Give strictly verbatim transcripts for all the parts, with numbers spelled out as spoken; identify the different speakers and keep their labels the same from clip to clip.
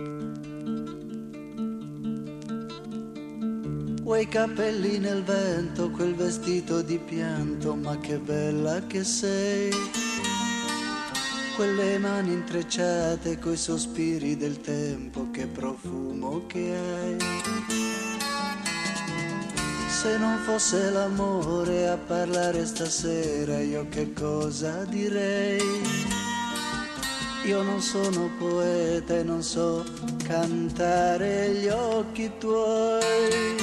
Speaker 1: Quei capelli nel vento, quel vestito di pianto, ma che bella che sei. Quelle mani intrecciate coi sospiri del tempo, che profumo che hai. Se non fosse l'amore a parlare stasera, io che cosa direi? Io non sono poeta e non so cantare gli occhi tuoi.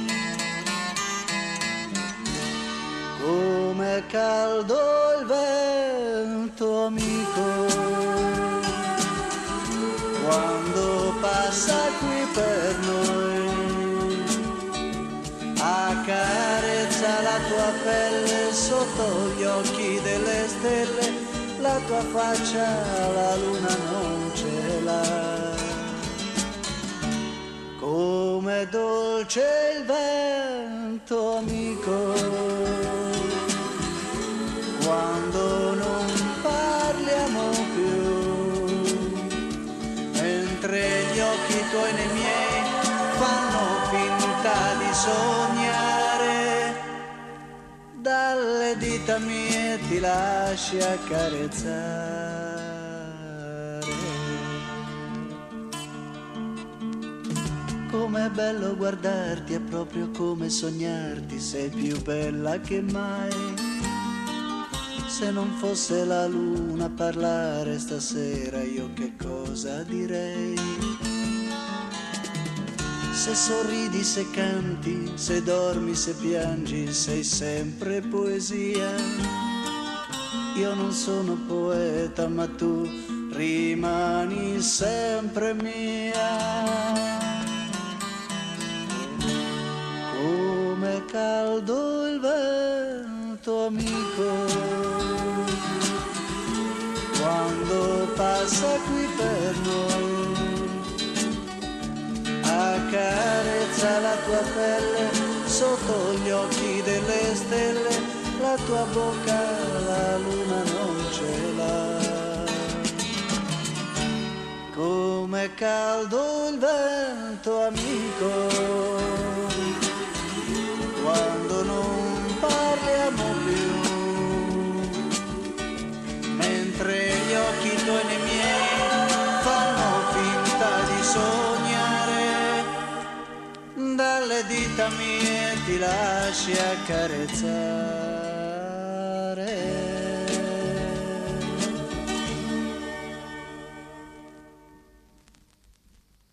Speaker 1: Com'è caldo il vento, amico, quando passa qui per noi, accarezza la tua pelle sotto gli occhi delle stelle, la tua faccia la luna non ce l'ha. Com'è dolce il vento, amico, quando non parliamo più, mentre gli occhi tuoi nei miei fanno finta di sognare, dalle dita mie ti lasci accarezzare. Com'è bello guardarti, è proprio come sognarti, sei più bella che mai. Se non fosse la luna a parlare stasera, io che cosa direi? Se sorridi, se canti, se dormi, se piangi, sei sempre poesia. Io non sono poeta, ma tu rimani sempre mia. Com'è caldo il vento, amico, quando passa qui per noi, accarezza la tua pelle sotto gli occhi delle stelle, la tua bocca la luna non ce l'ha. Com'è caldo il vento, amico, quando non parliamo più, mentre gli occhi tuoi nei miei fanno finta di sognare, dalle dita mie ti lasci accarezzare.